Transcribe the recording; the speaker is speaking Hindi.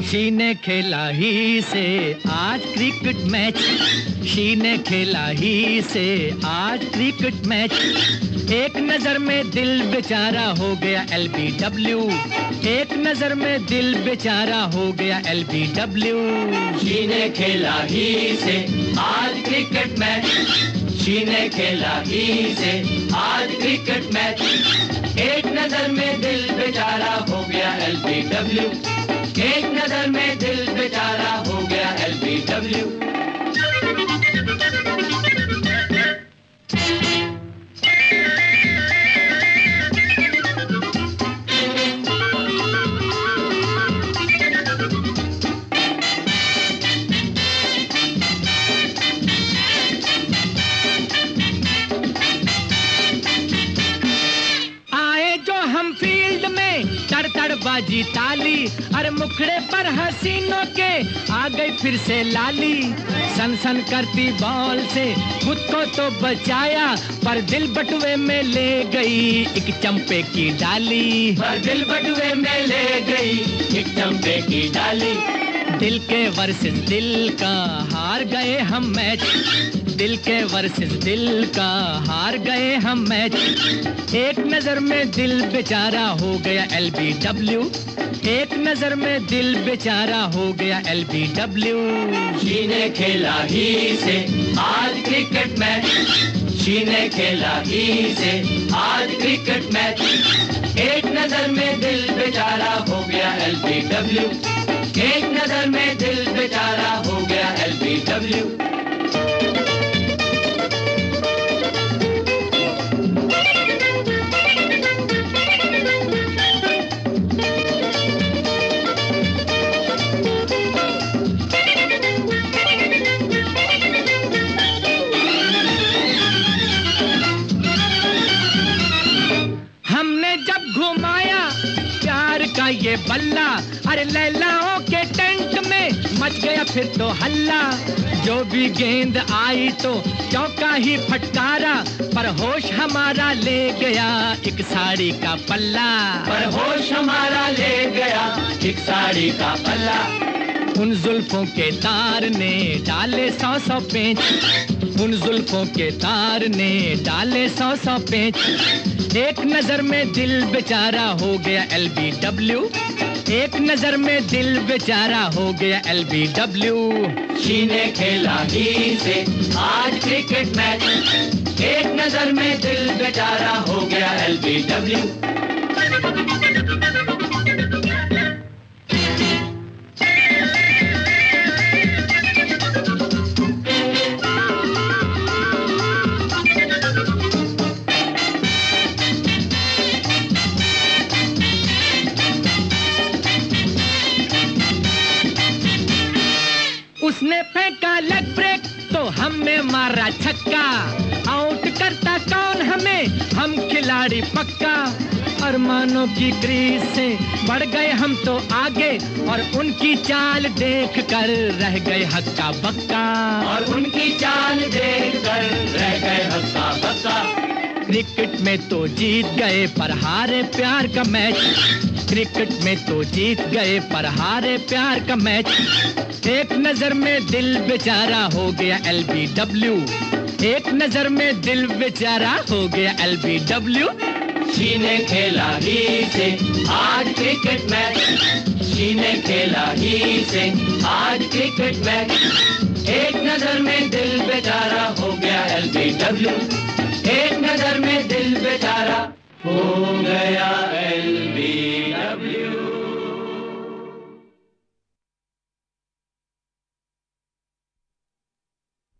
शी ने खेला ही से आज क्रिकेट मैच, शी ने खेला ही से आज क्रिकेट मैच। एक नजर में दिल बेचारा हो गया LBW, एक नजर में दिल बेचारा हो गया LBW। शी ने खेला ही से आज क्रिकेट मैच, शी ने खेला ही से आज क्रिकेट मैच। एक नजर में दिल बेचारा हो गया LBW, एक नजर में दिल बेचारा हो गया LBW। बाजी ताली, अरे मुखड़े पर हसीनों के आ गई फिर से लाली। सन सन करती बॉल से खुद को तो बचाया, पर दिल बटुए में ले गई एक चंपे की डाली। पर दिल बटुए में ले गई एक चंपे की डाली। दिल के वर्सेस दिल का हार गए हम मैच, दिल के वर्सेस दिल का हार गए हम मैच। एक नजर में दिल बेचारा हो गया LBW, एक नजर में दिल बेचारा हो गया LBW। शी ने खेला ही से आज क्रिकेट मैच, शी ने खेला ही से आज क्रिकेट मैच। एक नजर में दिल बेचारा हो गया LBW, एक नजर में दिल बेचारा हो गया LBW। ये बल्ला, अरे लैलाओं के टेंट में मच गया फिर तो हल्ला। जो भी गेंद आई तो चौका ही फटकारा, पर होश हमारा ले गया एक साड़ी का पल्ला। पर होश हमारा ले गया एक साड़ी का पल्ला। उन जुल्फों के तार ने डाले 100-100 पेंच, उन जुल्फों के तार ने डाले 100-100 पेंच। एक नजर में दिल बेचारा हो गया LBW, एक नजर में दिल बेचारा हो गया LBW। शी ने खेला ही से आज क्रिकेट मैच, एक नजर में दिल बेचारा हो गया LBW। उसने फेंका लेग ब्रेक तो हमने मारा छक्का। आउट करता कौन हमें, हम खिलाड़ी पक्का। अरमानों की क्रीज से बढ़ गए हम तो आगे, और उनकी चाल देख कर रह गए हक्का बक्का। और उनकी चाल देख कर रह गए हक्का बक्का। क्रिकेट में तो जीत गए पर हारे प्यार का मैच, क्रिकेट में तो जीत गए पर हारे प्यार का मैच। एक नजर में दिल बेचारा हो गया LBW, एक नजर में दिल बेचारा हो गया LBW। शी ने खेला ही से आज क्रिकेट मैच, शी ने खेला ही से आज क्रिकेट मैच। एक नजर में दिल बेचारा हो गया LBW, एक नजर में दिल बेचारा हो गया।